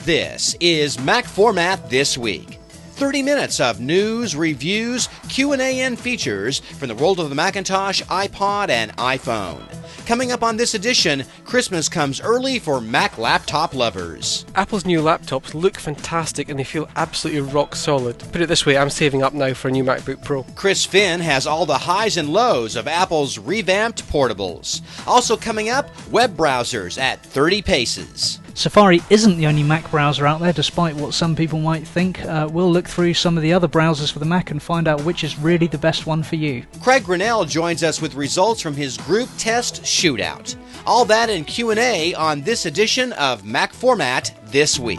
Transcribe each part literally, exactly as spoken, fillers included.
This is Mac Format This Week. thirty minutes of news, reviews, Q and A, and features from the world of the Macintosh, iPod, and iPhone. Coming up on this edition, Christmas comes early for Mac laptop lovers. Apple's new laptops look fantastic and they feel absolutely rock solid. Put it this way, I'm saving up now for a new MacBook Pro. Chris Finn has all the highs and lows of Apple's revamped portables. Also coming up, web browsers at thirty paces. Safari isn't the only Mac browser out there, despite what some people might think. Uh, we'll look through some of the other browsers for the Mac and find out which is really the best one for you. Craig Grinnell joins us with results from his group test shootout. All that and Q and A on this edition of Mac Format This Week.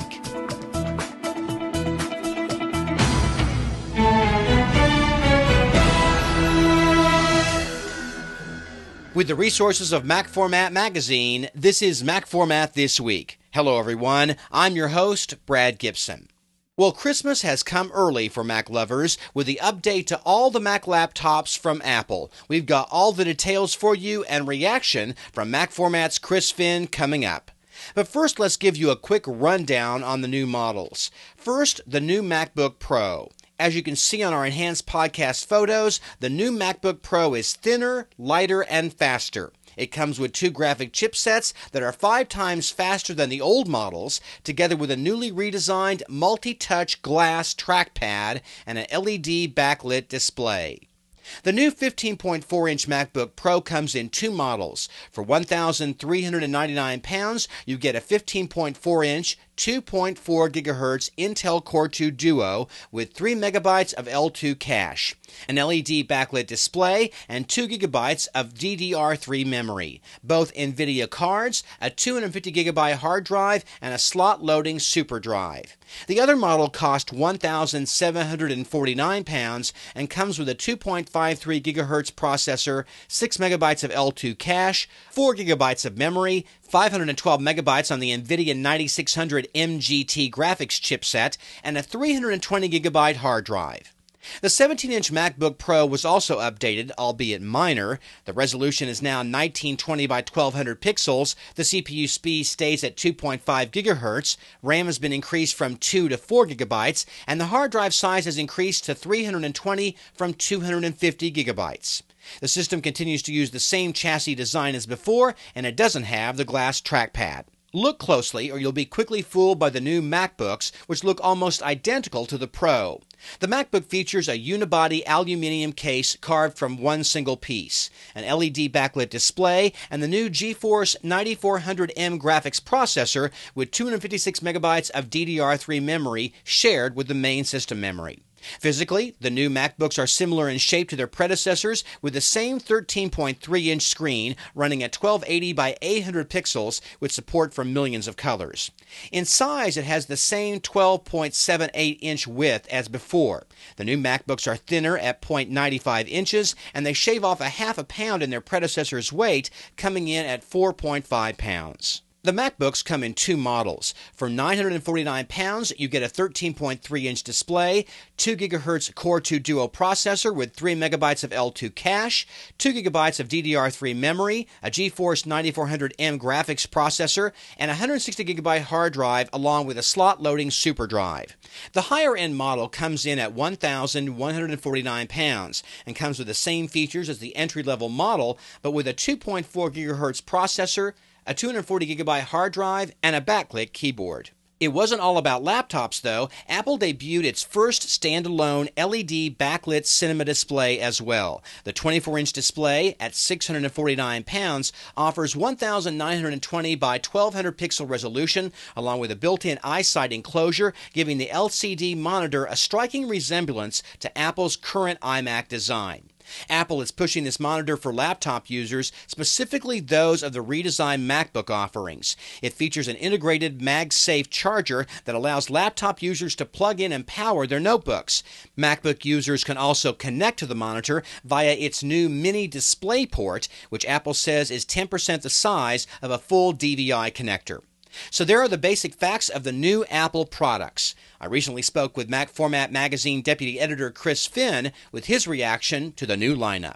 With the resources of Mac Format Magazine, this is Mac Format This Week. Hello everyone, I'm your host, Brad Gibson. Well, Christmas has come early for Mac lovers with the update to all the Mac laptops from Apple. We've got all the details for you and reaction from Mac Format's Chris Finn coming up. But first, let's give you a quick rundown on the new models. First, the new MacBook Pro. As you can see on our enhanced podcast photos, the new MacBook Pro is thinner, lighter, and faster. It comes with two graphic chipsets that are five times faster than the old models, together with a newly redesigned multi-touch glass trackpad and an L E D backlit display. The new fifteen point four inch MacBook Pro comes in two models. For one thousand three hundred ninety-nine pounds, you get a fifteen point four inch, two point four gigahertz Intel Core two Duo with three megabytes of L two cache, an L E D backlit display, and two gigabytes of D D R three memory, both NVIDIA cards, a two hundred fifty gigabyte hard drive, and a slot-loading super drive. The other model cost one thousand seven hundred forty-nine pounds and comes with a two point five three gigahertz processor, six megabytes of L two cache, four gigabytes of memory, five hundred twelve megabytes on the NVIDIA ninety-six hundred M G T graphics chipset, and a three hundred twenty gigabyte hard drive. The seventeen inch MacBook Pro was also updated, albeit minor. The resolution is now nineteen twenty by twelve hundred pixels. The C P U speed stays at two point five gigahertz. RAM has been increased from two to four gigabytes, and the hard drive size has increased to three hundred twenty from two hundred fifty gigabytes. The system continues to use the same chassis design as before, and it doesn't have the glass trackpad. Look closely or you'll be quickly fooled by the new MacBooks, which look almost identical to the Pro. The MacBook features a unibody aluminum case carved from one single piece, an L E D backlit display, and the new GeForce ninety-four hundred M graphics processor with two hundred fifty-six megabytes of D D R three memory shared with the main system memory. Physically, the new MacBooks are similar in shape to their predecessors with the same thirteen point three inch screen running at twelve eighty by eight hundred pixels with support for millions of colors. In size, it has the same twelve point seven eight inch width as before. The new MacBooks are thinner at zero point nine five inches, and they shave off a half a pound in their predecessor's weight, coming in at four point five pounds. The MacBooks come in two models. For nine hundred forty-nine pounds, you get a thirteen point three inch display, two gigahertz Core two Duo processor with three megabytes of L two cache, two gigabytes of D D R three memory, a GeForce ninety-four hundred M graphics processor, and a one hundred sixty gigabyte hard drive along with a slot-loading super drive. The higher-end model comes in at one thousand one hundred forty-nine pounds and comes with the same features as the entry-level model, but with a two point four gigahertz processor, a two hundred forty gigabyte hard drive, and a backlit keyboard. It wasn't all about laptops, though. Apple debuted its first standalone L E D backlit cinema display as well. The twenty-four inch display, at six hundred forty-nine pounds, offers one thousand nine hundred twenty by twelve hundred pixel resolution, along with a built-in EyeSight enclosure, giving the L C D monitor a striking resemblance to Apple's current iMac design. Apple is pushing this monitor for laptop users, specifically those of the redesigned MacBook offerings. It features an integrated MagSafe charger that allows laptop users to plug in and power their notebooks. MacBook users can also connect to the monitor via its new mini DisplayPort, which Apple says is ten percent the size of a full D V I connector. So there are the basic facts of the new Apple products. I recently spoke with Mac Format Magazine Deputy Editor Chris Finn with his reaction to the new lineup.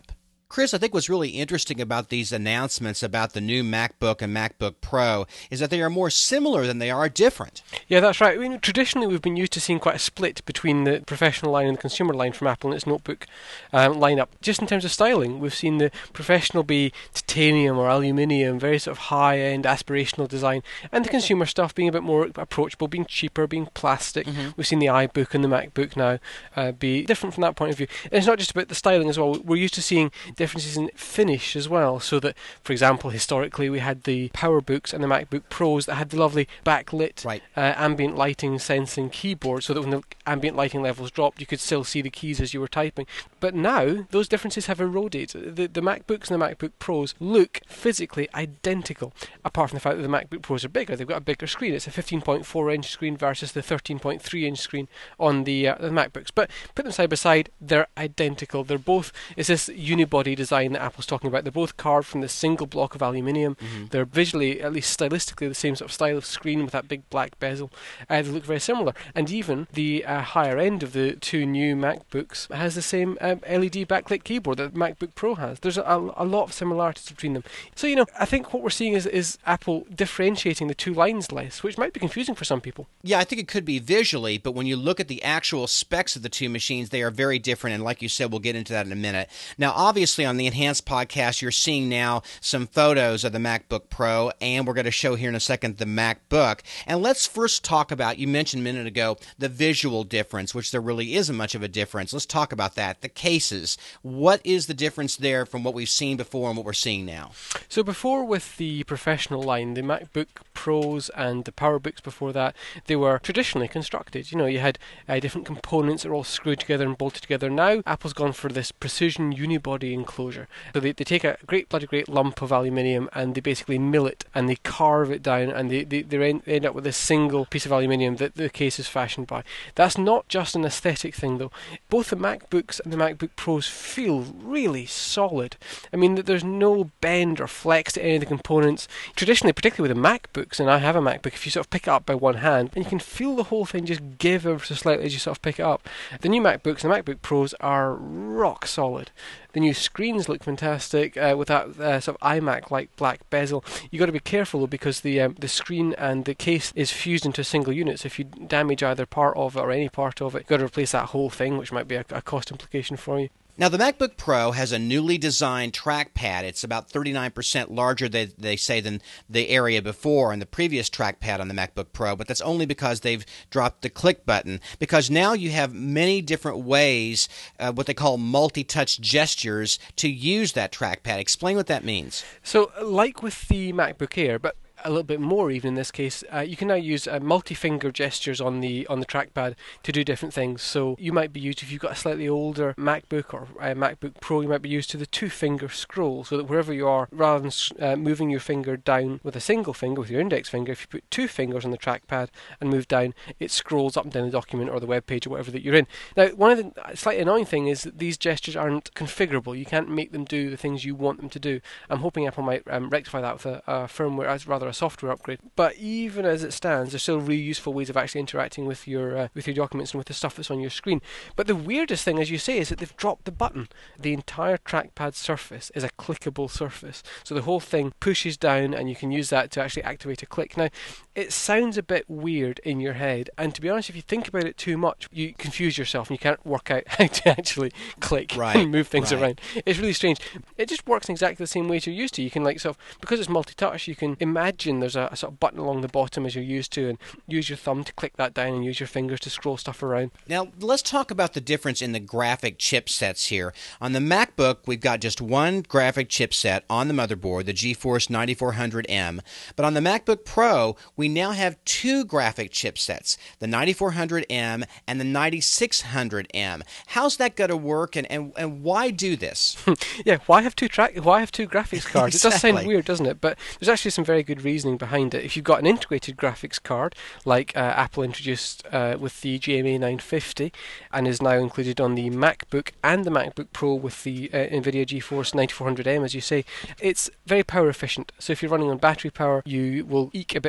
Chris, I think what's really interesting about these announcements about the new MacBook and MacBook Pro is that they are more similar than they are different. Yeah, that's right. I mean, traditionally, we've been used to seeing quite a split between the professional line and the consumer line from Apple and its notebook um, lineup. Just in terms of styling, we've seen the professional be titanium or aluminium, very sort of high-end aspirational design, and the consumer stuff being a bit more approachable, being cheaper, being plastic. Mm-hmm. We've seen the iBook and the MacBook now uh, be different from that point of view. And it's not just about the styling as well. We're used to seeing differences in finish as well, so that, for example, historically we had the PowerBooks and the MacBook Pros that had the lovely backlit right. uh, ambient lighting sensing keyboard, so that when the ambient lighting levels dropped you could still see the keys as you were typing. But now those differences have eroded. The, the MacBooks and the MacBook Pros look physically identical, apart from the fact that the MacBook Pros are bigger. They've got a bigger screen. It's a fifteen point four inch screen versus the thirteen point three inch screen on the, uh, the MacBooks. But put them side by side, they're identical. They're both, it's this unibody design that Apple's talking about. They're both carved from this single block of aluminium. Mm-hmm. They're visually, at least stylistically, the same sort of style of screen with that big black bezel. Uh, they look very similar. And even the uh, higher end of the two new MacBooks has the same um, L E D backlit keyboard that the MacBook Pro has. There's a, a lot of similarities between them. So, you know, I think what we're seeing is, is Apple differentiating the two lines less, which might be confusing for some people. Yeah, I think it could be visually, but when you look at the actual specs of the two machines, they are very different, and like you said, we'll get into that in a minute. Now, obviously, on the Enhanced podcast, you're seeing now some photos of the MacBook Pro, and we're going to show here in a second the MacBook. And let's first talk about, you mentioned a minute ago, the visual difference, which there really isn't much of a difference. Let's talk about that. The cases. What is the difference there from what we've seen before and what we're seeing now? So before, with the professional line, the MacBook Pros and the PowerBooks before that, they were traditionally constructed. You know, you had uh, different components that are all screwed together and bolted together. Now, Apple's gone for this precision unibody enclosure. So they, they take a great, bloody great lump of aluminium and they basically mill it and they carve it down, and they, they, they end, end up with this single piece of aluminium that the case is fashioned by. That's not just an aesthetic thing, though. Both the MacBooks and the MacBook Pros feel really solid. I mean, there's no bend or flex to any of the components. Traditionally, particularly with the MacBooks, and I have a MacBook, if you sort of pick it up by one hand, and you can feel the whole thing just give ever so slightly as you sort of pick it up. The new MacBooks and the MacBook Pros are rock solid. The new screens look fantastic uh, with that uh, sort of iMac-like black bezel. You've got to be careful, though, because the um, the screen and the case is fused into a single unit, so if you damage either part of it or any part of it, you've got to replace that whole thing, which might be a, a cost implication for you. Now, the MacBook Pro has a newly designed trackpad. It's about thirty-nine percent larger, they, they say, than the area before in the previous trackpad on the MacBook Pro, but that's only because they've dropped the click button, because now you have many different ways, uh, what they call multi-touch gestures, to use that trackpad. Explain what that means. So, like with the MacBook Air, but a little bit more even in this case, uh, you can now use uh, multi-finger gestures on the on the trackpad to do different things. So you might be used, if you've got a slightly older MacBook or uh, MacBook Pro, you might be used to the two-finger scroll, so that wherever you are, rather than uh, moving your finger down with a single finger, with your index finger, if you put two fingers on the trackpad and move down, it scrolls up and down the document or the web page or whatever that you're in. Now, one of the slightly annoying thing is that these gestures aren't configurable. You can't make them do the things you want them to do. I'm hoping Apple might um, rectify that with a, a firmware, as rather a software upgrade. But even as it stands, there's still really useful ways of actually interacting with your uh, with your documents and with the stuff that's on your screen. But the weirdest thing, as you say, is that they've dropped the button. The entire trackpad surface is a clickable surface, so the whole thing pushes down and you can use that to actually activate a click. Now, it sounds a bit weird in your head, and to be honest, if you think about it too much, you confuse yourself and you can't work out how to actually click right, and move things right. around. It's really strange. It just works in exactly the same way as you're used to. You can, like, sort of, because it's multi-touch, you can imagine there's a, a sort of button along the bottom as you're used to, and use your thumb to click that down and use your fingers to scroll stuff around. Now, let's talk about the difference in the graphic chipsets here. On the MacBook, we've got just one graphic chipset on the motherboard, the GeForce ninety-four hundred M. But on the MacBook Pro, we now have two graphic chipsets, the ninety-four hundred M and the ninety-six hundred M. How's that going to work, and, and, and why do this? Yeah, why have two track? Why have two graphics cards? Exactly. It does sound weird, doesn't it? But there's actually some very good reasoning behind it. If you've got an integrated graphics card, like uh, Apple introduced uh, with the G M A nine fifty, and is now included on the MacBook and the MacBook Pro with the uh, NVIDIA GeForce ninety-four hundred M, as you say, it's very power efficient. So if you're running on battery power, you will eke a bit more battery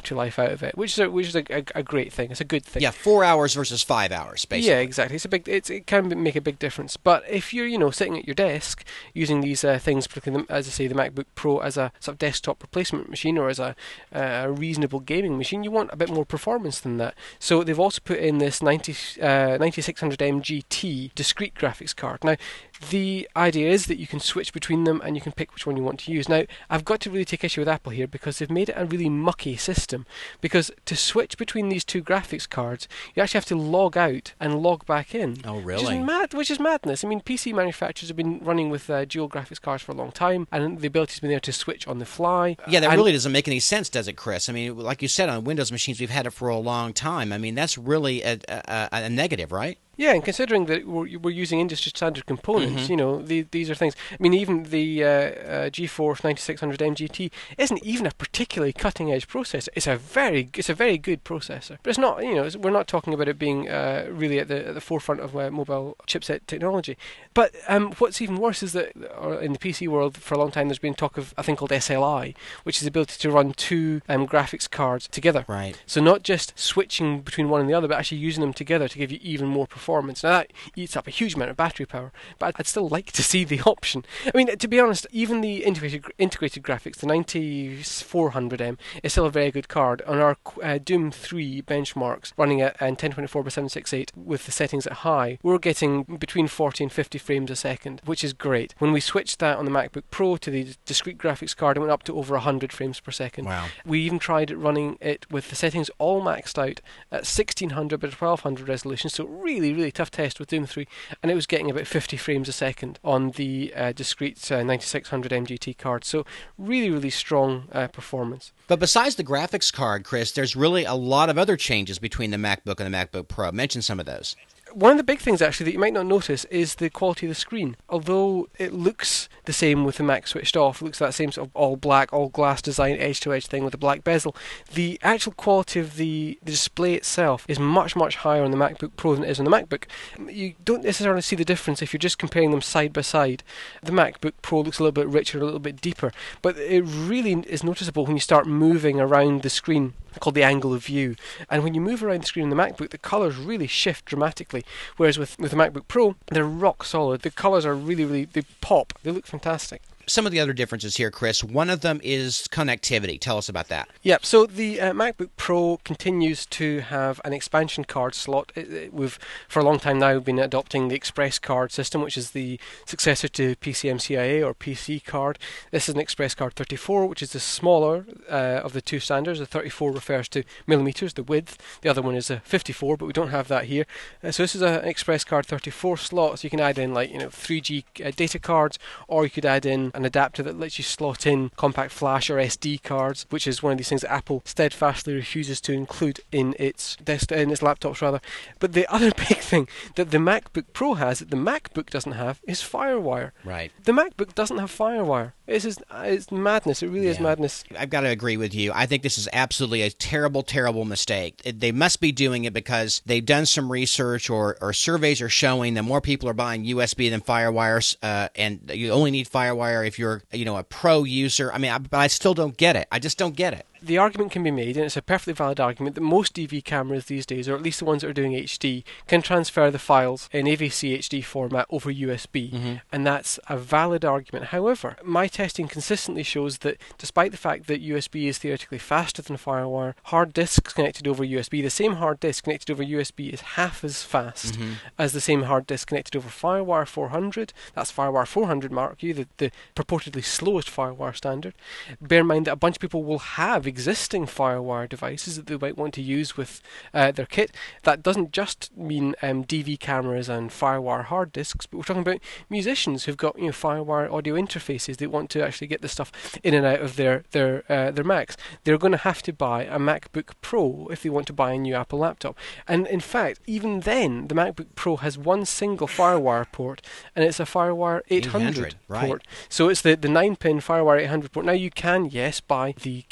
battery life out of it, which is a, which is a, a, a great thing. It's a good thing. Yeah, four hours versus five hours, basically. Yeah, exactly. It's a big. It's, it can make a big difference. But if you're, you know, sitting at your desk using these uh, things, particularly the, as I say, the MacBook Pro as a sort of desktop replacement machine or as a, uh, a reasonable gaming machine, you want a bit more performance than that. So they've also put in this ninety, uh, ninety-six hundred M G T discrete graphics card. Now, the idea is that you can switch between them and you can pick which one you want to use. Now, I've got to really take issue with Apple here because they've made it a really mucky system. Because to switch between these two graphics cards, you actually have to log out and log back in. Oh, really? Which is mad. Which is madness. I mean, P C manufacturers have been running with uh, dual graphics cards for a long time, and the ability's been there to switch on the fly. Yeah, that and really doesn't make any sense, does it, Chris? I mean, like you said, on Windows machines, we've had it for a long time. I mean, that's really a, a, a negative, right? Yeah, and considering that we're, we're using industry standard components, Mm-hmm. you know, the, these are things. I mean, even the uh, uh, GeForce ninety-six hundred M G T isn't even a particularly cutting edge processor. It's a very, it's a very good processor, but it's not. You know, it's, we're not talking about it being uh, really at the at the forefront of uh, mobile chipset technology. But um, what's even worse is that uh, in the P C world, for a long time, there's been talk of a thing called S L I, which is the ability to run two um, graphics cards together. Right. So not just switching between one and the other, but actually using them together to give you even more performance. Now that eats up a huge amount of battery power, but I'd still like to see the option. I mean, to be honest, even the integrated integrated graphics, the ninety-four hundred M, is still a very good card. On our uh, Doom three benchmarks, running at uh, ten twenty-four by seven sixty-eight with the settings at high, we're getting between forty and fifty frames a second, which is great. When we switched that on the MacBook Pro to the discrete graphics card, it went up to over one hundred frames per second. Wow. We even tried it running it with the settings all maxed out at sixteen hundred by twelve hundred resolution, so really, really tough test with Doom three, and it was getting about fifty frames a second on the uh, discrete uh, ninety-six hundred M G T card. So really, really strong uh, performance. But besides the graphics card, Chris, there's really a lot of other changes between the MacBook and the MacBook Pro. Mention some of those. One of the big things, actually, that you might not notice is the quality of the screen. Although it looks the same with the Mac switched off, it looks that same sort of all black, all glass design, edge-to-edge thing with a black bezel, the actual quality of the, the display itself is much, much higher on the MacBook Pro than it is on the MacBook. You don't necessarily see the difference if you're just comparing them side by side. The MacBook Pro looks a little bit richer, a little bit deeper, but it really is noticeable when you start moving around the screen, called the angle of view. And when you move around the screen in the MacBook, the colours really shift dramatically. Whereas with, with the MacBook Pro, they're rock solid. The colours are really, really, they pop. They look fantastic. Some of the other differences here, Chris. One of them is connectivity. Tell us about that. Yep, so the uh, MacBook Pro continues to have an expansion card slot. It, it, we've, for a long time now, been adopting the Express card system, which is the successor to P C M C I A or P C card. This is an Express card thirty-four, which is the smaller uh, of the two standards. The thirty-four refers to millimeters, the width. The other one is a fifty-four, but we don't have that here. Uh, so this is an Express card thirty-four slot, so you can add in like you know three G uh, data cards, or you could add in an adapter that lets you slot in compact flash or S D cards, which is one of these things that Apple steadfastly refuses to include in its desk in its laptops rather. But the other big thing that the MacBook Pro has that the MacBook doesn't have is FireWire. Right. The MacBook doesn't have FireWire. It's just, it's madness. It really Yeah. is madness. I've got to agree with you. I think this is absolutely a terrible, terrible mistake. It, they must be doing it because they've done some research or, or surveys are showing that more people are buying U S B than FireWire, uh, and you only need FireWire if you're, you know, a pro user. I mean, I, but I still don't get it. I just don't get it. The argument can be made, and it's a perfectly valid argument, that most D V cameras these days, or at least the ones that are doing H D, can transfer the files in A V C H D format over U S B, Mm-hmm. and that's a valid argument. However, my testing consistently shows that despite the fact that U S B is theoretically faster than FireWire, hard disks connected over U S B, the same hard disk connected over U S B is half as fast Mm-hmm. as the same hard disk connected over FireWire four hundred. That's FireWire four hundred, mark you, the, the purportedly slowest FireWire standard. Bear in mind that a bunch of people will have existing FireWire devices that they might want to use with uh, their kit. That doesn't just mean um, D V cameras and FireWire hard disks, but we're talking about musicians who've got you know FireWire audio interfaces. They want to actually get the stuff in and out of their their uh, their Macs. They're going to have to buy a MacBook Pro if they want to buy a new Apple laptop. And in fact, even then, the MacBook Pro has one single FireWire port, and it's a FireWire eight hundred, eight hundred, right. port. So it's the, the nine pin FireWire eight hundred port. Now you can, yes, buy the cables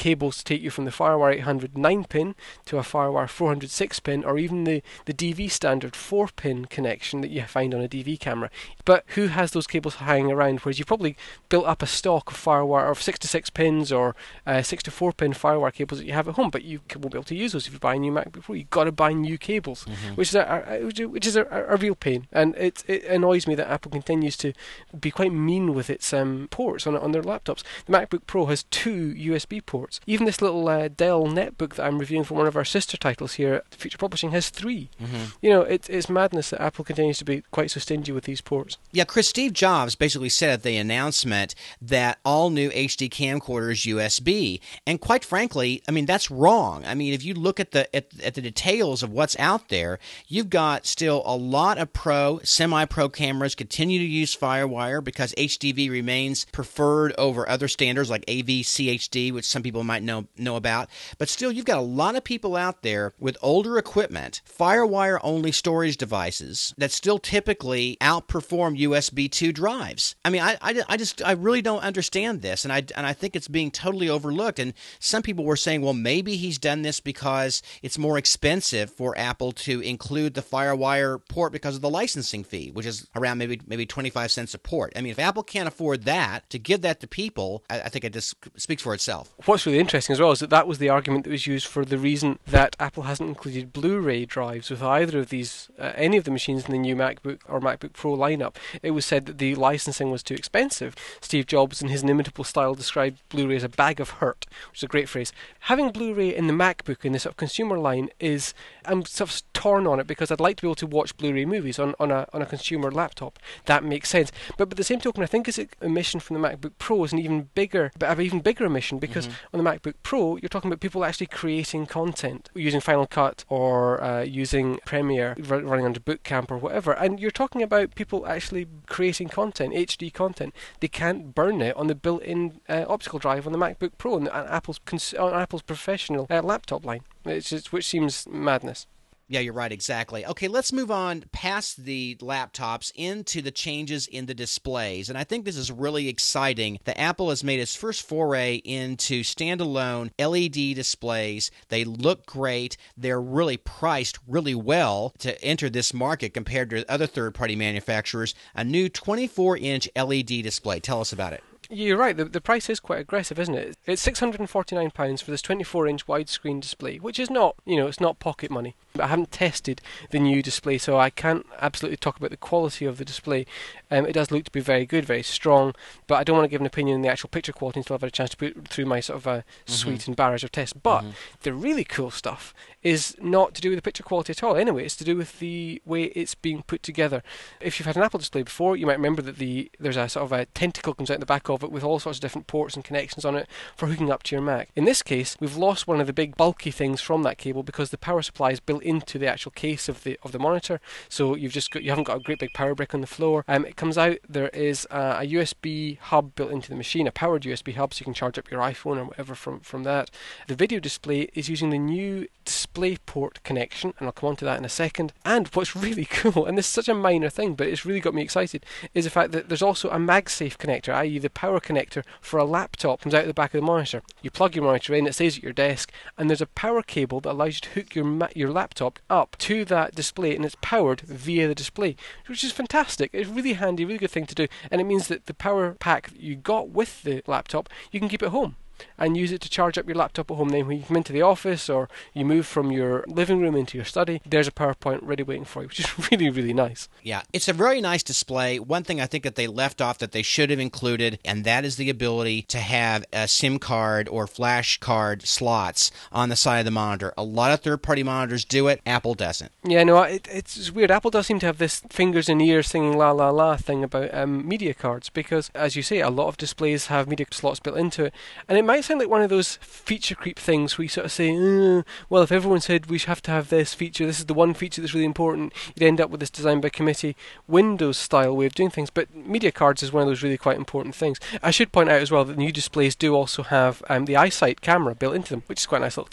take you from the FireWire eight hundred nine pin to a FireWire four hundred six pin, or even the, the D V standard four pin connection that you find on a D V camera. But who has those cables hanging around? Whereas you've probably built up a stock of FireWire of six to six pins or uh, six to four pin FireWire cables that you have at home, but you won't be able to use those if you buy a new MacBook Pro. You've got to buy new cables, mm-hmm. which is a, a which is a, a real pain, and it it annoys me that Apple continues to be quite mean with its um, ports on on their laptops. The MacBook Pro has two U S B ports. Even this little uh, Dell netbook that I'm reviewing for one of our sister titles here at Future Publishing has three. Mm-hmm. You know, it, it's madness that Apple continues to be quite so stingy with these ports. Yeah, Chris, Steve Jobs basically said at the announcement that all new H D camcorders U S B, and quite frankly, I mean that's wrong. I mean, if you look at the at, at the details of what's out there, you've got still a lot of pro, semi-pro cameras continue to use FireWire because H D V remains preferred over other standards like A V C H D, which some people might know know about. But still, you've got a lot of people out there with older equipment, FireWire-only storage devices that still typically outperform U S B two drives. I mean, I, I, I just I really don't understand this, and I and I think it's being totally overlooked. And some people were saying, well, maybe he's done this because it's more expensive for Apple to include the FireWire port because of the licensing fee, which is around maybe maybe twenty-five cents a port. I mean, if Apple can't afford that to give that to people, I, I think it just speaks for itself. What's really interesting as well is that that was the argument that was used for the reason that Apple hasn't included Blu-ray drives with either of these, uh, any of the machines in the new MacBook or MacBook Pro lineup. It was said that the licensing was too expensive. Steve Jobs, in his inimitable style, described Blu-ray as a bag of hurt, which is a great phrase. Having Blu-ray in the MacBook in this sort of consumer line is, I'm sort of torn on it because I'd like to be able to watch Blu-ray movies on, on a on a consumer laptop. That makes sense. But by the same token, I think its emission from the MacBook Pro is an even bigger, but an even bigger emission because mm-hmm. on the MacBook Pro, you're talking about people actually creating content using Final Cut or uh, using Premiere, r- running under Boot Camp or whatever, and you're talking about people actually creating content, H D content. They can't burn it on the built-in uh, optical drive on the MacBook Pro and Apple's cons- on Apple's professional uh, laptop line, it's just, which seems madness. Yeah, you're right, exactly. Okay, let's move on past the laptops into the changes in the displays. And I think this is really exciting that Apple has made its first foray into standalone L E D displays. They look great. They're really priced really well to enter this market compared to other third-party manufacturers. A new twenty-four inch L E D display. Tell us about it. You're right, the, the price is quite aggressive, isn't it? It's six hundred forty-nine pounds for this twenty-four inch widescreen display, which is not, you know, it's not pocket money. But I haven't tested the new display, so I can't absolutely talk about the quality of the display. Um, it does look to be very good, very strong, but I don't want to give an opinion on the actual picture quality until I've had a chance to put it through my sort of uh, mm-hmm. suite and barrage of tests. But mm-hmm. the really cool stuff is not to do with the picture quality at all. Anyway, it's to do with the way it's being put together. If you've had an Apple display before, you might remember that the there's a sort of a tentacle comes out the back of it with all sorts of different ports and connections on it for hooking up to your Mac. In this case, we've lost one of the big bulky things from that cable because the power supply is built into the actual case of the of the monitor. So you've just got, you haven't got a great big power brick on the floor. Um, it comes out. There is a, a U S B hub built into the machine, a powered U S B hub, so you can charge up your iPhone or whatever from from that. The video display is using the new DisplayPort connection, and I'll come on to that in a second. And what's really cool, and this is such a minor thing, but it's really got me excited, is the fact that there's also a MagSafe connector, that is the power connector for a laptop comes out of the back of the monitor. You plug your monitor in, it stays at your desk, and there's a power cable that allows you to hook your ma- your laptop up to that display, and it's powered via the display, which is fantastic. It's really handy, really good thing to do, and it means that the power pack that you got with the laptop, you can keep at home and use it to charge up your laptop at home. Then when you come into the office or you move from your living room into your study, there's a power point ready waiting for you, which is really, really nice. Yeah, it's a very nice display. One thing I think that they left off that they should have included, and that is the ability to have a SIM card or flash card slots on the side of the monitor. A lot of third-party monitors do it. Apple doesn't. Yeah, no, it, it's weird. Apple does seem to have this fingers in ears singing la la la thing about um, media cards because, as you say, a lot of displays have media slots built into it, and it might sound like one of those feature creep things where you sort of say, uh, well, if everyone said we have to have this feature, this is the one feature that's really important, you'd end up with this design by committee Windows style way of doing things. But media cards is one of those really quite important things. I should point out as well that new displays do also have um, the iSight camera built into them, which is quite a nice little touch.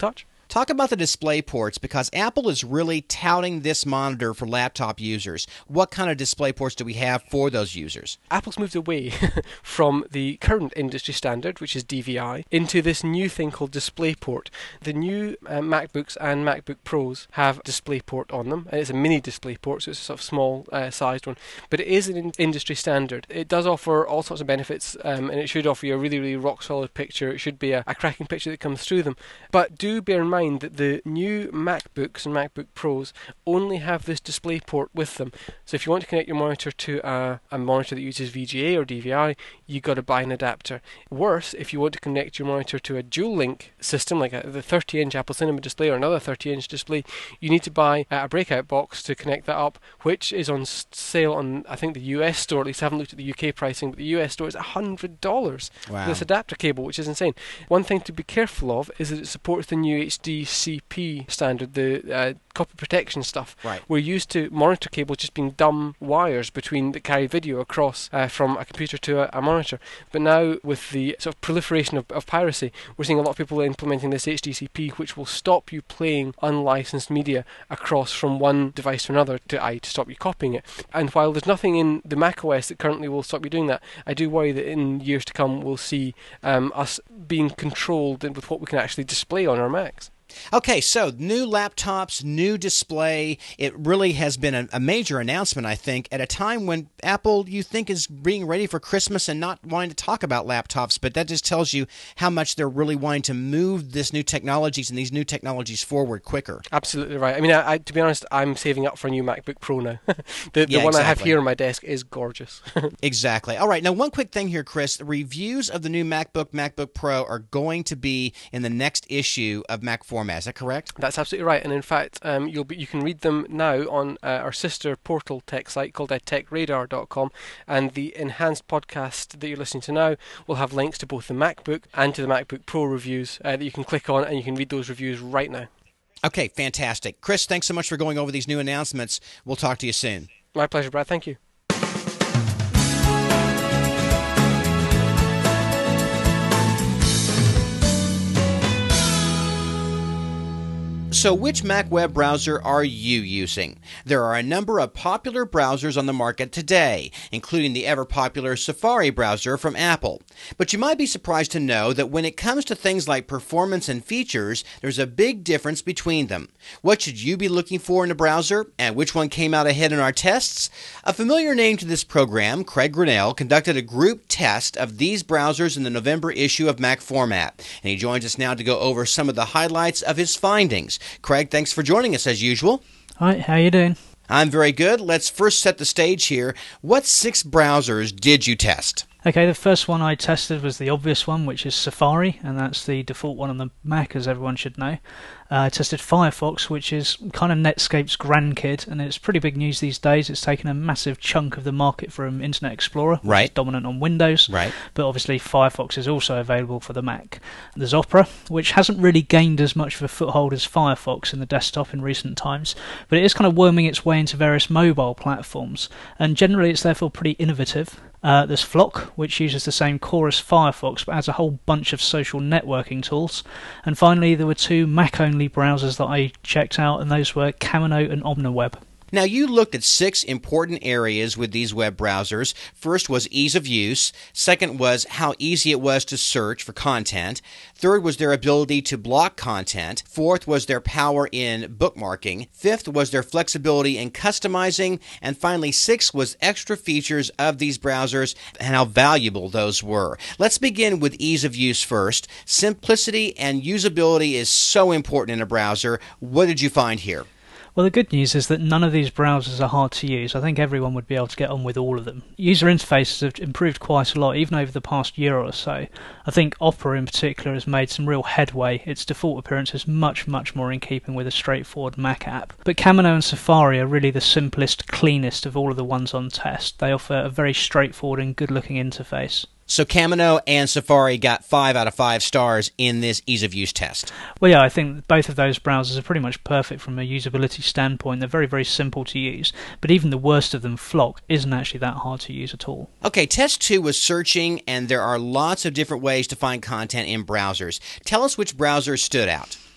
Talk about the display ports, because Apple is really touting this monitor for laptop users. What kind of display ports do we have for those users? Apple's moved away from the current industry standard, which is D V I, into this new thing called DisplayPort. The new uh, MacBooks and MacBook Pros have DisplayPort on them, and it's a mini DisplayPort, so it's a sort of small uh, sized one, but it is an in- industry standard. It does offer all sorts of benefits, um, and it should offer you a really, really rock solid picture. It should be a, a cracking picture that comes through them. But do bear in mind that the new MacBooks and MacBook Pros only have this DisplayPort with them. So if you want to connect your monitor to a, a monitor that uses V G A or D V I, you've got to buy an adapter. Worse, if you want to connect your monitor to a dual link system, like a, the thirty inch Apple Cinema display or another thirty inch display, you need to buy a breakout box to connect that up, which is on sale on, I think, the U S store. At least I haven't looked at the U K pricing, but the U S store is one hundred dollars Wow. for this adapter cable, which is insane. One thing to be careful of is that it supports the new H D C P standard, the uh, copy protection stuff. Right. We're used to monitor cables just being dumb wires between that carry video across uh, from a computer to a, a monitor. But now, with the sort of proliferation of, of piracy, we're seeing a lot of people implementing this H D C P, which will stop you playing unlicensed media across from one device to another to, I, to stop you copying it. And while there's nothing in the macOS that currently will stop you doing that, I do worry that in years to come we'll see um, us being controlled with what we can actually display on our Macs. Okay, so new laptops, new display. It really has been a, a major announcement, I think, at a time when Apple, you think, is being ready for Christmas and not wanting to talk about laptops. But that just tells you how much they're really wanting to move this new technologies and these new technologies forward quicker. Absolutely right. I mean, I, I, to be honest, I'm saving up for a new MacBook Pro now. the the Yeah, one I have exactly. here on my desk is gorgeous. Exactly. All right, now one quick thing here, Chris. The reviews of the new MacBook, MacBook Pro are going to be in the next issue of Mac Format. Is that correct? That's absolutely right, and in fact, um, you'll be, you can read them now on uh, our sister portal tech site called uh, tech radar dot com, and the enhanced podcast that you're listening to now will have links to both the MacBook and to the MacBook Pro reviews uh, that you can click on, and you can read those reviews right now. Okay, fantastic. Chris, thanks so much for going over these new announcements. We'll talk to you soon. My pleasure, Brad. Thank you. So which Mac web browser are you using? There are a number of popular browsers on the market today, including the ever-popular Safari browser from Apple. But you might be surprised to know that when it comes to things like performance and features, there's a big difference between them. What should you be looking for in a browser, and which one came out ahead in our tests? A familiar name to this program, Craig Grinnell, conducted a group test of these browsers in the November issue of Mac Format, and he joins us now to go over some of the highlights of his findings. Craig, thanks for joining us as usual. Hi, how you doing? I'm very good. Let's first set the stage here. What six browsers did you test? Okay, the first one I tested was the obvious one, which is Safari, and that's the default one on the Mac, as everyone should know. Uh, I tested Firefox, which is kind of Netscape's grandkid, and it's pretty big news these days. It's taken a massive chunk of the market from Internet Explorer, which right. is dominant on Windows, right. but obviously Firefox is also available for the Mac. There's Opera, which hasn't really gained as much of a foothold as Firefox in the desktop in recent times, but it is kind of worming its way into various mobile platforms, and generally it's therefore pretty innovative. Uh, there's Flock, which uses the same core as Firefox, but has a whole bunch of social networking tools. And finally, there were two Mac-only browsers that I checked out, and those were Camino and OmniWeb. Now, you looked at six important areas with these web browsers. First was ease of use. Second was how easy it was to search for content. Third was their ability to block content. Fourth was their power in bookmarking. Fifth was their flexibility in customizing. And finally, sixth was extra features of these browsers and how valuable those were. Let's begin with ease of use first. Simplicity and usability is so important in a browser. What did you find here? Well, the good news is that none of these browsers are hard to use. I think everyone would be able to get on with all of them. User interfaces have improved quite a lot, even over the past year or so. I think Opera in particular has made some real headway. Its default appearance is much, much more in keeping with a straightforward Mac app. But Camino and Safari are really the simplest, cleanest of all of the ones on test. They offer a very straightforward and good-looking interface. So Camino and Safari got five out of five stars in this ease-of-use test. Well, yeah, I think both of those browsers are pretty much perfect from a usability standpoint. They're very, very simple to use. But even the worst of them, Flock, isn't actually that hard to use at all. Okay, test two was searching, and there are lots of different ways to find content in browsers. Tell us which browser stood out.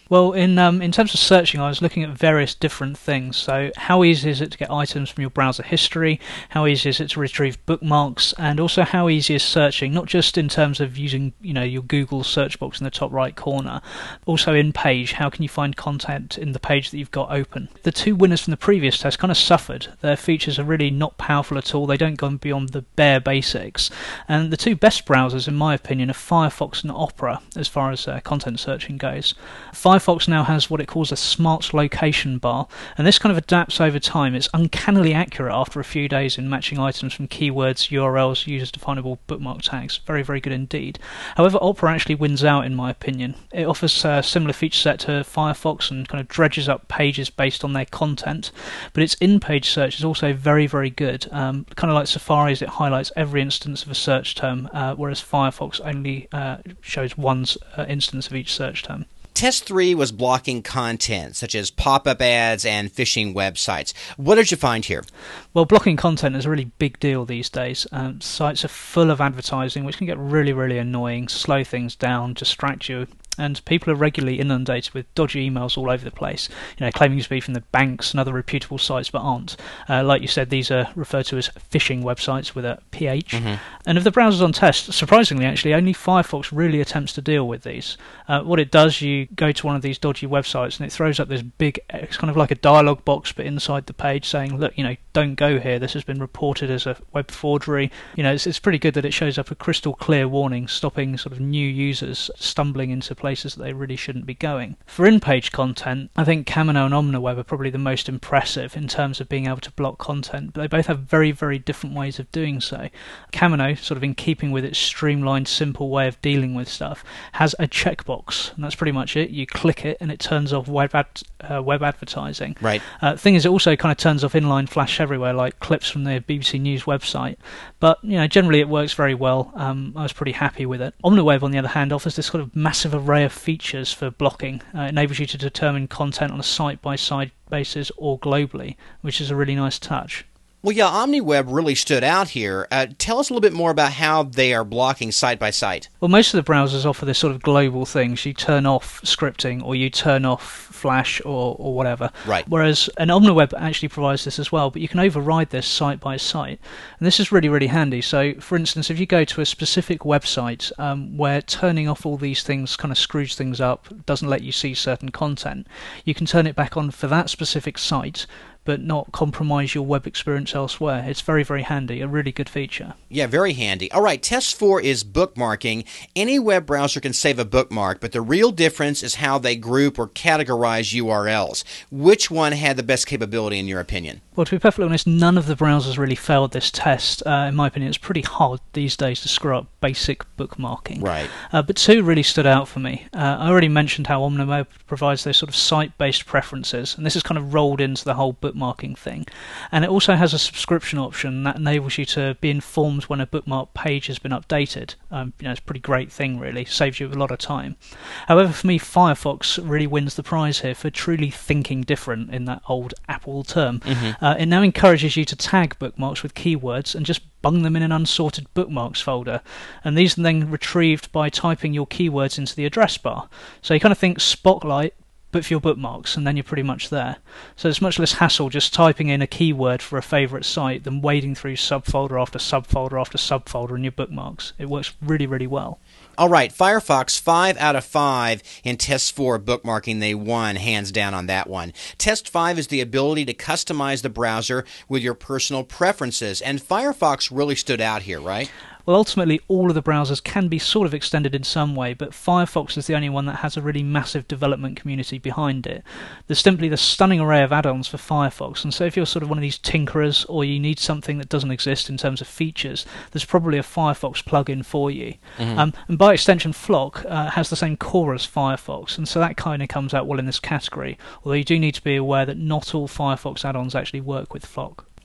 Well, in um, in terms of searching, I was looking at various different things. So how easy is it to get items from your browser history? How easy is it to retrieve bookmarks? And also how easy is searching, not just in terms of using, you know, your Google search box in the top right corner, also in page, how can you find content in the page that you've got open? The two winners from the previous test kind of suffered. Their features are really not powerful at all. They don't go beyond the bare basics. And the two best browsers, in my opinion, are Firefox and Opera as far as uh, content searching goes. Firefox now has what it calls a smart location bar, and this kind of adapts over time. It's uncannily accurate after a few days in matching items from keywords, U R Ls, user-definable bookmark tags. Very, very good indeed. However, Opera actually wins out in my opinion. It offers a similar feature set to Firefox and kind of dredges up pages based on their content, but its in-page search is also very, very good. Um, kind of like Safari's, it highlights every instance of a search term, uh, whereas Firefox only uh, shows one uh, instance of each search term. Test three was blocking content, such as pop-up ads and phishing websites. What did you find here? Well, blocking content is a really big deal these days. Um, sites are full of advertising, which can get really, really annoying, slow things down, distract you. And people are regularly inundated with dodgy emails all over the place, you know, claiming to be from the banks and other reputable sites, but aren't. Uh, like you said, these are referred to as phishing websites with a P H. Mm-hmm. And of the browsers on test, surprisingly, actually, only Firefox really attempts to deal with these. Uh, what it does, you go to one of these dodgy websites and it throws up this big, it's kind of like a dialog box, but inside the page saying, look, you know, don't go here. This has been reported as a web forgery. You know, it's, it's pretty good that it shows up a crystal clear warning, stopping sort of new users stumbling into places places that they really shouldn't be going. For in-page content, I think Kamino and OmniWeb are probably the most impressive in terms of being able to block content, but they both have very, very different ways of doing so. Kamino, sort of in keeping with its streamlined, simple way of dealing with stuff, has a checkbox, and that's pretty much it. You click it and it turns off web ad, uh, web advertising. Right. Uh, thing is, it also kind of turns off inline flash everywhere, like clips from the B B C News website. But, you know, generally it works very well. Um, I was pretty happy with it. OmniWeb, on the other hand, offers this sort of massive array of features for blocking. Uh, it enables you to determine content on a site-by-side basis or globally, which is a really nice touch. Well, yeah, OmniWeb really stood out here. Uh, tell us a little bit more about how they are blocking site-by-site. Well, most of the browsers offer this sort of global things. You turn off scripting or you turn off Flash or, or whatever. Right. Whereas an OmniWeb actually provides this as well, but you can override this site-by-site. And this is really, really handy. So, for instance, if you go to a specific website um, where turning off all these things kind of screws things up, doesn't let you see certain content, you can turn it back on for that specific site, but not compromise your web experience elsewhere. It's very, very handy, a really good feature. Yeah, very handy. All right, test four is bookmarking. Any web browser can save a bookmark, but the real difference is how they group or categorize U R Ls. Which one had the best capability in your opinion? Well, to be perfectly honest, none of the browsers really failed this test. Uh, in my opinion, it's pretty hard these days to screw up basic bookmarking. Right. Uh, but two really stood out for me. Uh, I already mentioned how OmniWeb provides those sort of site-based preferences, and this is kind of rolled into the whole bookmarking thing. And it also has a subscription option that enables you to be informed when a bookmark page has been updated. Um, you know, it's a pretty great thing, really. Saves you a lot of time. However, for me, Firefox really wins the prize here for truly thinking different, in that old Apple term. Mm-hmm. Uh, it now encourages you to tag bookmarks with keywords and just bung them in an unsorted bookmarks folder, and these are then retrieved by typing your keywords into the address bar. So you kind of think Spotlight, but for your bookmarks, and then you're pretty much there. So it's much less hassle just typing in a keyword for a favourite site than wading through subfolder after subfolder after subfolder in your bookmarks. It works really, really well. All right, Firefox, five out of five in Test four bookmarking. They won, hands down on that one. Test five is the ability to customize the browser with your personal preferences, and Firefox really stood out here, right? Well, ultimately, all of the browsers can be sort of extended in some way, but Firefox is the only one that has a really massive development community behind it. There's simply the stunning array of add-ons for Firefox, and so if you're sort of one of these tinkerers, or you need something that doesn't exist in terms of features, there's probably a Firefox plugin for you. Mm-hmm. Um, and by extension, Flock uh, has the same core as Firefox, and so that kind of comes out well in this category, although you do need to be aware that not all Firefox add-ons actually work with Flock.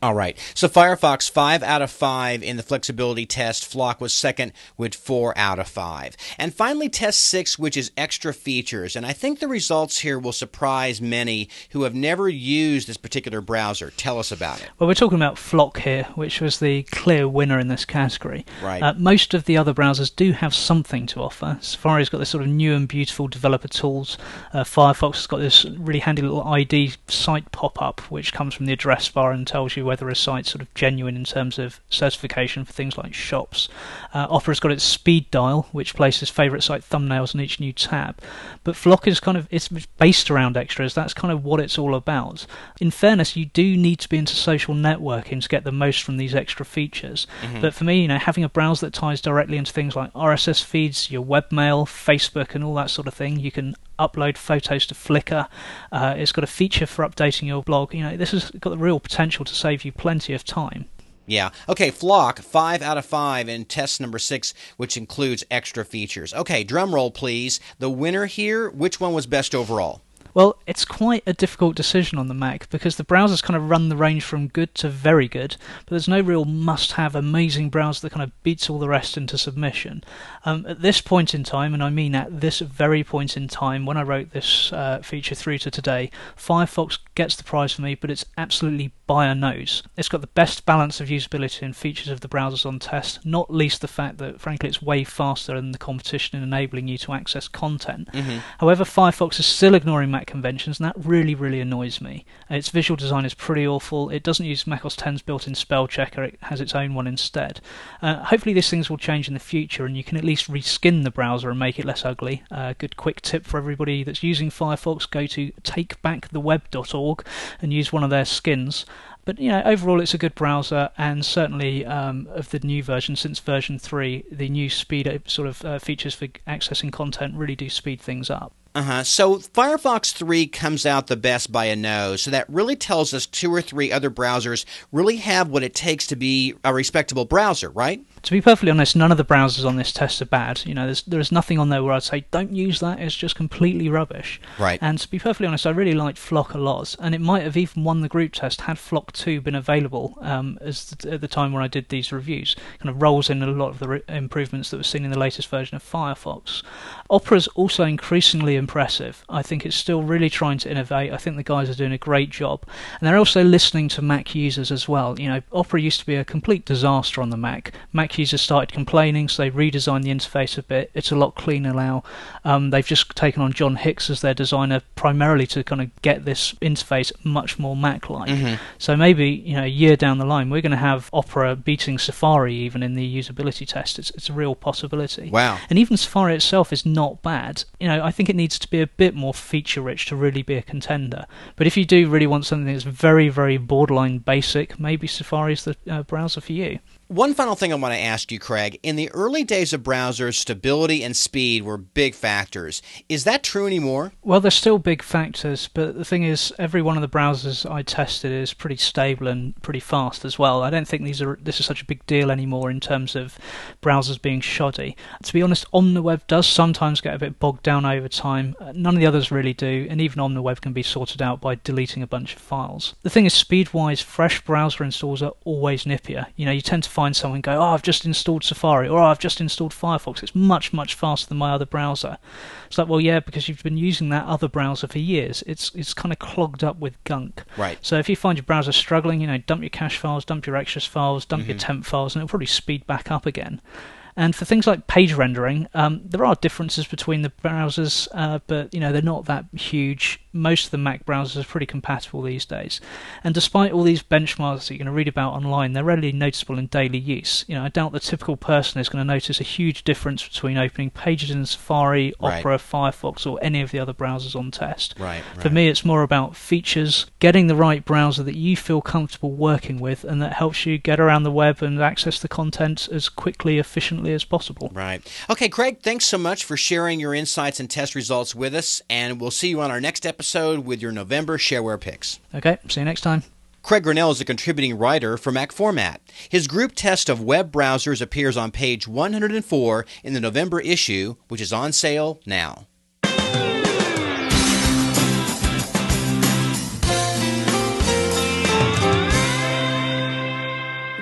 All right. So Firefox, five out of five in the flexibility test. Flock was second with four out of five. And finally, test six, which is extra features. And I think the results here will surprise many who have never used this particular browser. Tell us about it. Well, we're talking about Flock here, which was the clear winner in this category. Right. Uh, most of the other browsers do have something to offer. Safari's got this sort of new and beautiful developer tools. Uh, Firefox has got this really handy little I D site pop-up, which comes from the address bar and tells you whether a site's sort of genuine in terms of certification for things like shops. Uh, Opera's got its speed dial, which places favourite site thumbnails on each new tab. But Flock is kind of, it's based around extras. That's kind of what it's all about. In fairness, you do need to be into social networking to get the most from these extra features. Mm-hmm. But for me, you know, having a browser that ties directly into things like R S S feeds, your webmail, Facebook, and all that sort of thing, you can upload photos to Flickr. Uh, it's got a feature for updating your blog. You know, this has got the real potential to save you plenty of time. Yeah. Okay, Flock, five out of five in test number six, which includes extra features. Okay, drum roll, please. The winner here, which one was best overall? Well, it's quite a difficult decision on the Mac because the browsers kind of run the range from good to very good, but there's no real must-have amazing browser that kind of beats all the rest into submission. Um, at this point in time, and I mean at this very point in time, when I wrote this uh, feature through to today, Firefox gets the prize for me, but it's absolutely by a nose. It's got the best balance of usability and features of the browsers on test, not least the fact that, frankly, it's way faster than the competition in enabling you to access content. Mm-hmm. However, Firefox is still ignoring Mac conventions, and that really, really annoys me. Its visual design is pretty awful. It doesn't use Mac O S X's built-in spell checker. It has its own one instead. Uh, hopefully these things will change in the future, and you can at least reskin the browser and make it less ugly. A uh, good quick tip for everybody that's using Firefox, go to take back the web dot org and use one of their skins. But, you know, overall it's a good browser, and certainly um, of the new version, since version three, the new speed sort of uh, features for accessing content really do speed things up. Uh-huh. So Firefox three comes out the best by a nose, so that really tells us two or three other browsers really have what it takes to be a respectable browser, right? To be perfectly honest, none of the browsers on this test are bad. You know, there's there's nothing on there where I'd say, don't use that, it's just completely rubbish. Right. And to be perfectly honest, I really liked Flock a lot, and it might have even won the group test had Flock two been available um, as the, at the time when I did these reviews. Kind of rolls in a lot of the re- improvements that were seen in the latest version of Firefox. Opera's also increasingly impressive. I think it's still really trying to innovate. I think the guys are doing a great job, and they're also listening to Mac users as well. You know, Opera used to be a complete disaster on the Mac. Mac users started complaining, so they redesigned the interface a bit. It's a lot cleaner now. Um, they've just taken on John Hicks as their designer, primarily to kind of get this interface much more Mac-like. Mm-hmm. So maybe, you know, a year down the line, we're going to have Opera beating Safari even in the usability test. It's, it's a real possibility. Wow. And even Safari itself is not bad. You know, I think it needs to be a bit more feature-rich to really be a contender. But if you do really want something that's very, very borderline basic, maybe Safari's the uh, browser for you. One final thing I want to ask you, Craig. In the early days of browsers, stability and speed were big factors. Is that true anymore? Well, they're still big factors, but the thing is, every one of the browsers I tested is pretty stable and pretty fast as well. I don't think these are this is such a big deal anymore in terms of browsers being shoddy. To be honest, OmniWeb does sometimes get a bit bogged down over time. None of the others really do, and even OmniWeb can be sorted out by deleting a bunch of files. The thing is, speed-wise, fresh browser installs are always nippier. You know, you tend to find someone go, oh, I've just installed Safari, or oh, I've just installed Firefox. It's much, much faster than my other browser. It's like, well, yeah, because you've been using that other browser for years. It's it's kind of clogged up with gunk. Right. So if you find your browser struggling, you know, dump your cache files, dump your extras files, dump mm-hmm. your temp files, and it'll probably speed back up again. And for things like page rendering, um, there are differences between the browsers, uh, but you know they're not that huge. Most of the Mac browsers are pretty compatible these days. And despite all these benchmarks that you're going to read about online, they're readily noticeable in daily use. You know, I doubt the typical person is going to notice a huge difference between opening pages in Safari, right. Opera, Firefox, or any of the other browsers on test. Right, right. For me, it's more about features, getting the right browser that you feel comfortable working with, and that helps you get around the web and access the content as quickly, efficiently as possible. Right. Okay, Craig, thanks so much for sharing your insights and test results with us, and we'll see you on our next episode with your November shareware picks. Okay, see you next time. Craig Grinnell is a contributing writer for Mac Format. His group test of web browsers appears on page one hundred four in the November issue, which is on sale now.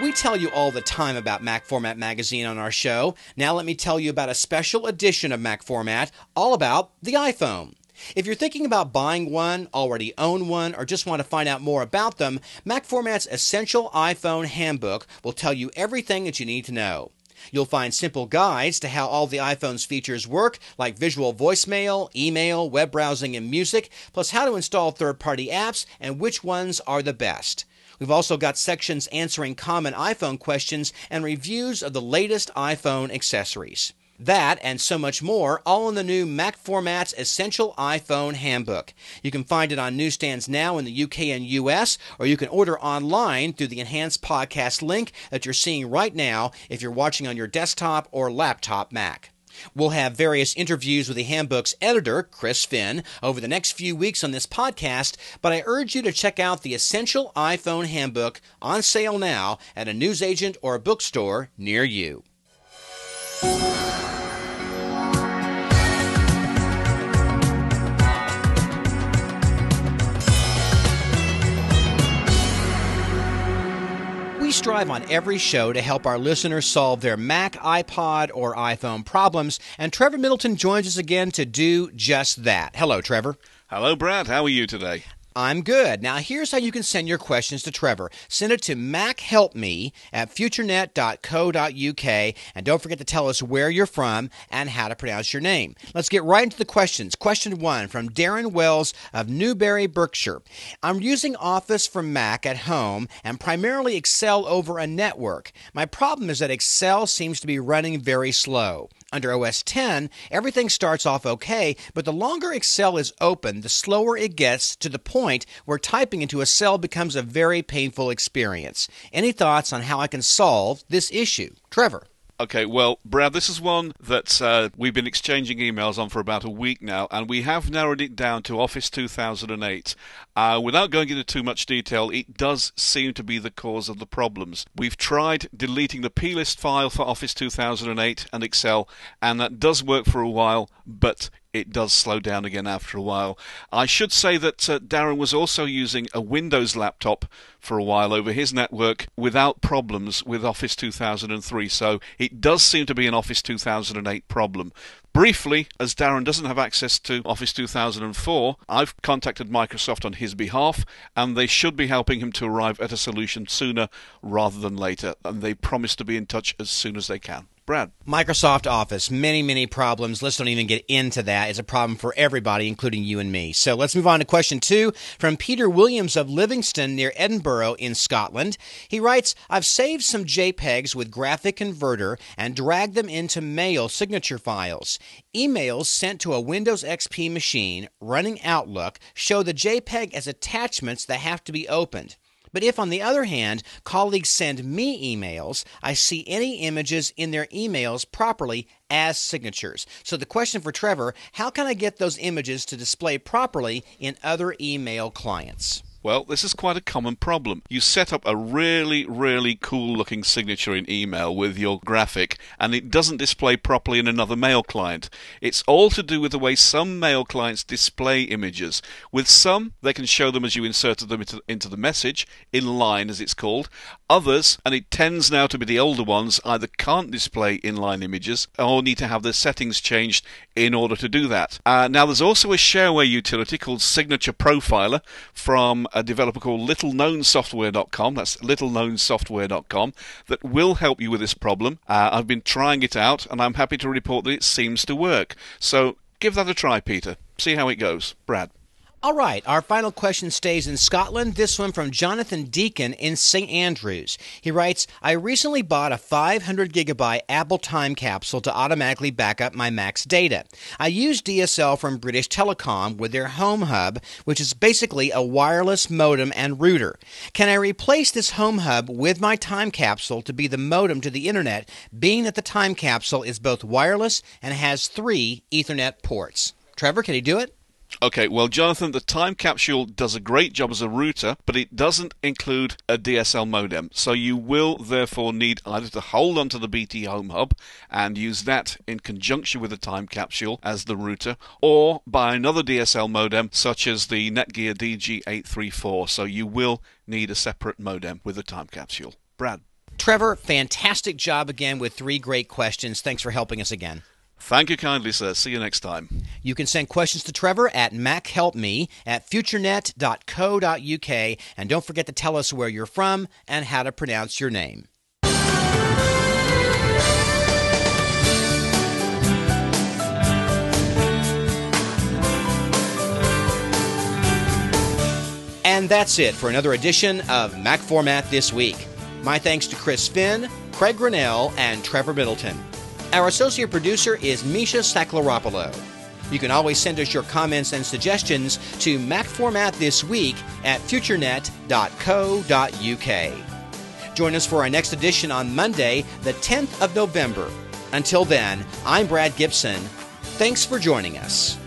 We tell you all the time about Mac Format Magazine on our show. Now let me tell you about a special edition of Mac Format all about the iPhone. If you're thinking about buying one, already own one, or just want to find out more about them, Mac Format's Essential iPhone Handbook will tell you everything that you need to know. You'll find simple guides to how all the iPhone's features work, like visual voicemail, email, web browsing, and music, plus how to install third-party apps and which ones are the best. We've also got sections answering common iPhone questions and reviews of the latest iPhone accessories. That and so much more, all in the new Mac Format's Essential iPhone Handbook. You can find it on newsstands now in the U K and U S, or you can order online through the enhanced podcast link that you're seeing right now if you're watching on your desktop or laptop Mac. We'll have various interviews with the handbook's editor, Chris Finn, over the next few weeks on this podcast, but I urge you to check out the Essential iPhone Handbook on sale now at a newsagent or a bookstore near you. We strive on every show to help our listeners solve their Mac, iPod, or iPhone problems, and Trevor Middleton joins us again to do just that. Hello, Trevor. Hello, Brad. How are you today? I'm good. Now, here's how you can send your questions to Trevor. Send it to MacHelpMe at futurenet dot co dot uk, and don't forget to tell us where you're from and how to pronounce your name. Let's get right into the questions. Question one from Darren Wells of Newbury, Berkshire. I'm using Office for Mac at home and primarily Excel over a network. My problem is that Excel seems to be running very slow. Under O S ten, everything starts off okay, but the longer Excel is open, the slower it gets to the point where typing into a cell becomes a very painful experience. Any thoughts on how I can solve this issue? Trevor. Okay, well, Brad, this is one that uh, we've been exchanging emails on for about a week now, and we have narrowed it down to Office two thousand eight. Uh, without going into too much detail, it does seem to be the cause of the problems. We've tried deleting the plist file for Office two thousand eight and Excel, and that does work for a while, but it does slow down again after a while. I should say that uh, Darren was also using a Windows laptop for a while over his network without problems with Office two thousand three, so it does seem to be an Office two thousand eight problem. Briefly, as Darren doesn't have access to Office two thousand four, I've contacted Microsoft on his behalf, and they should be helping him to arrive at a solution sooner rather than later, and they promise to be in touch as soon as they can. Brad. Microsoft Office, many, many problems. Let's don't even get into that. It's a problem for everybody, including you and me. So let's move on to question two from Peter Williams of Livingston near Edinburgh in Scotland. He writes, I've saved some JPEGs with Graphic Converter and dragged them into mail signature files. Emails sent to a Windows X P machine running Outlook show the JPEG as attachments that have to be opened. But if, on the other hand, colleagues send me emails, I see any images in their emails properly as signatures. So the question for Trevor, how can I get those images to display properly in other email clients? Well, this is quite a common problem. You set up a really, really cool-looking signature in email with your graphic, and it doesn't display properly in another mail client. It's all to do with the way some mail clients display images. With some, they can show them as you inserted them into, into the message, in line as it's called. Others, and it tends now to be the older ones, either can't display inline images or need to have their settings changed in order to do that. Uh, now, there's also a shareware utility called Signature Profiler from a developer called little known software dot com, that's little known software dot com, that will help you with this problem. Uh, I've been trying it out, and I'm happy to report that it seems to work. So give that a try, Peter. See how it goes. Brad. All right, our final question stays in Scotland, this one from Jonathan Deacon in Saint Andrews. He writes, I recently bought a five hundred gigabyte Apple Time Capsule to automatically back up my Mac's data. I use D S L from British Telecom with their Home Hub, which is basically a wireless modem and router. Can I replace this Home Hub with my Time Capsule to be the modem to the Internet, being that the Time Capsule is both wireless and has three Ethernet ports? Trevor, can he do it? Okay, well, Jonathan, the Time Capsule does a great job as a router, but it doesn't include a D S L modem. So you will therefore need either to hold onto the B T Home Hub and use that in conjunction with the Time Capsule as the router, or buy another D S L modem such as the Netgear D G eight thirty-four. So you will need a separate modem with the Time Capsule. Brad. Trevor, fantastic job again with three great questions. Thanks for helping us again. Thank you kindly, sir. See you next time. You can send questions to Trevor at MacHelpMe at futurenet dot co dot uk, and don't forget to tell us where you're from and how to pronounce your name. And that's it for another edition of Mac Format This Week. My thanks to Chris Finn, Craig Grinnell, and Trevor Middleton. Our associate producer is Misha Saklaropoulos. You can always send us your comments and suggestions to MacFormatThisWeek at futurenet dot co dot uk. Join us for our next edition on Monday, the tenth of November. Until then, I'm Brad Gibson. Thanks for joining us.